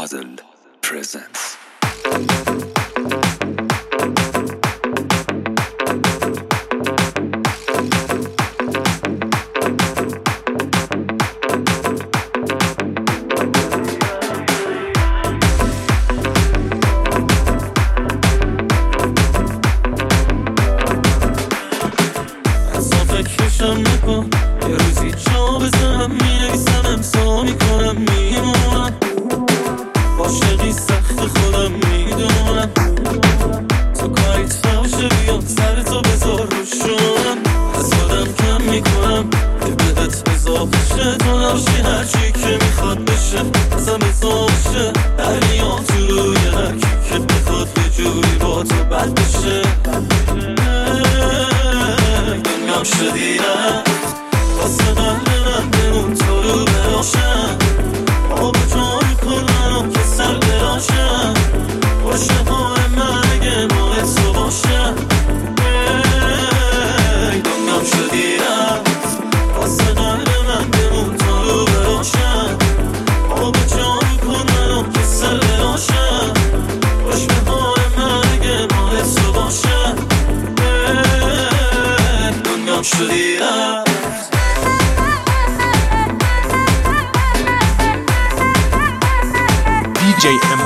Puzzle presents. فکرشم نکن یه روزی جا بزنم مینویسم امضا میکنم میمونم عاشقی سخت خودم میدونم تو کاریت فوشه بیام سر تو بذار روشونم از خودم کم میکنم که بهت اضافه شه تو نباشی هرچی که میخواد بشه ازم اضافه شه دریا تو روی هرکی که بخواد یه جوری با تو بد بشه دنیام شدی رفت واسه قلب من بمون تو رو براشم آب جای کنم که سر براشم باشه های من اگه ماه تو باشم دنیام شدی رفت واسه قلب من بمون تو رو براشم آب جای کنم که سر براشم باشه های من اگه ماه تو باشم دنیام شدی رفت DJ